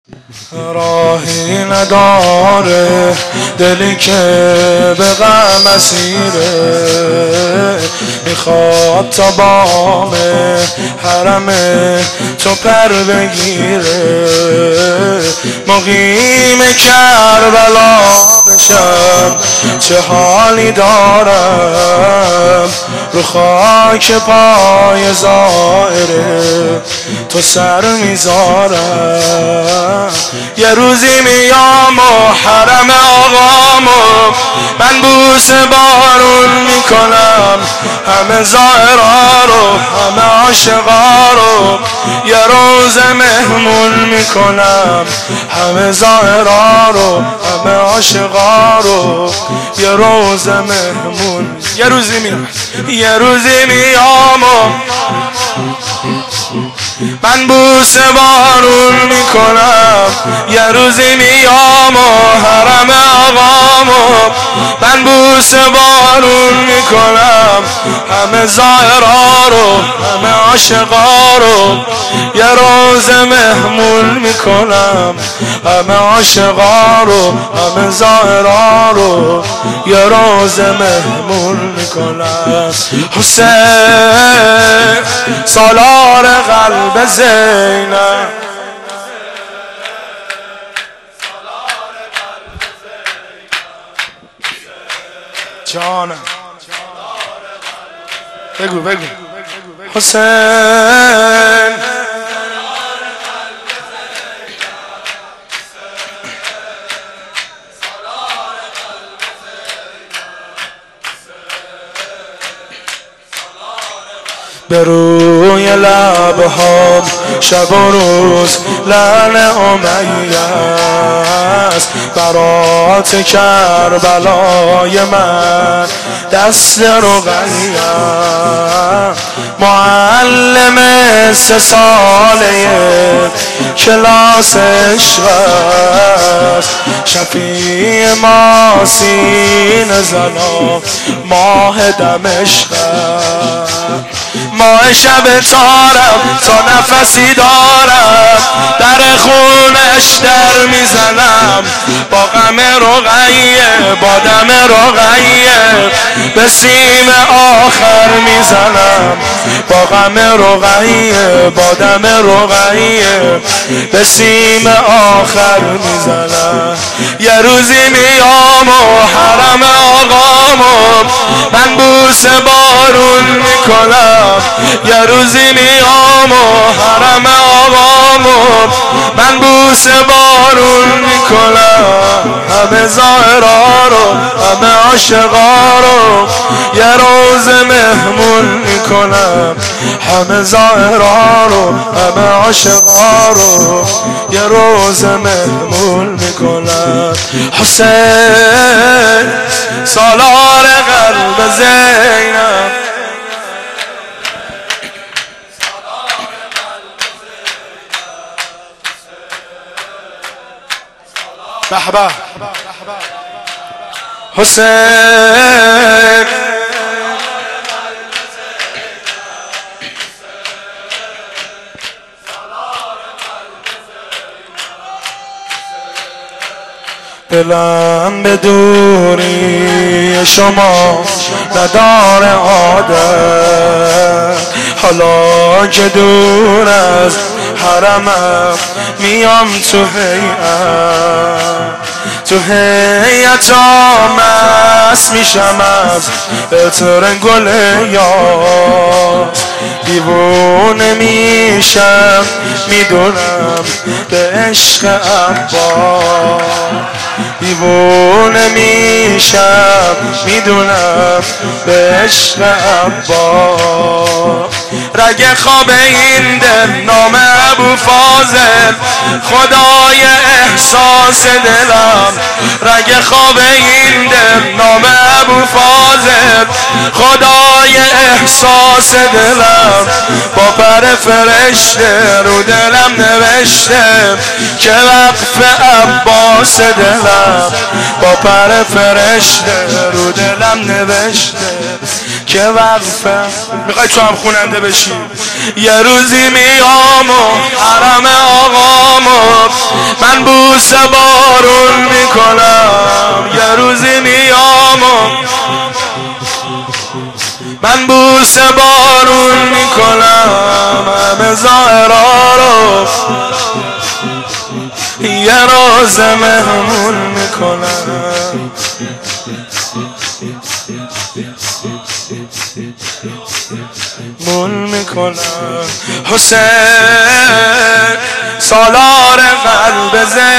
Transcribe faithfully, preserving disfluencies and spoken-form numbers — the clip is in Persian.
راهی نداره دلی که به غم اسیره، میخواد تا بام حرم تو پر بگیره. مقیم کربلا بشم چه حالی دارم، رو خاک پای زائره تو سر میذارم. یه روزی میام و حرم آقامو من بوسه بارون میکنم، همه زائرها رو همه عاشقا رو یه روز مهمون میکنم، همه زائرها رو همه عاشقا رو یه روز مهمون. یه روزی میام یه روزی میام و من بوسه بارون میکنم، یه روزی میام و حرم آقامو من بوسه بارون میکنم، همه زائرها رو همه عاشقا رو یه روز مهمون میکنم، همه عاشقا رو همه زائرها رو یه روز مهمون میکنم. حسین سالار قلب زینب، جانم بگو بگو حسین به روی لبهام شب و روز لعن امیه است، برات کربلای من دست رقیه. معلم سه ساله کلاس عشق است، شفیع ما سینه زنا ماه دمشق است. ماه شب تارم تا نفسی دارم، در خونش در میزنم با غم رقیه با دم رقیه به سیم آخر میزنم، با غم رقیه با دم رقیه به سیم آخر میزنم. یه روزی میام و حرم آقامو من بوسه بارون میکنم، یه روزی میام و حرم آقامو من بوسه بارون میکنم، همه زائرها رو همه عاشقا رو یه روز مهمون میکنم، همه زائرها رو همه عاشقا رو یه روز مهمون میکنم. حسین سالار قلب زینب، به به حسین دلم به دوری شما نداره عادت، حالا که دور از حرمم میام تو هیئت، تو هیئت مست میشم از عطر گل یار، دیوونه میشم میدونم به عشق عباس، دیوونه میشم میدونم به عشق عباس. رگ خواب این دل نام ابو فاضل خدای احساس دلم، رگ خواب این دل نام ابو فاضل خدای احساس دلم، با پر فرشته رو دلم نوشته که وقف عباس دلم، با پر فرشته رو دلم نوشته که که وقفه. میخوای تو هم خوننده بشی؟ یه روزی میام و حرم آقامو من بوسه بارون میکنم. یه روزی میام و من بوسه بارون میکنم. همه ظاهرا رو یه روز مهمون میکنم. مون میکنم. حسین سالار قلب زن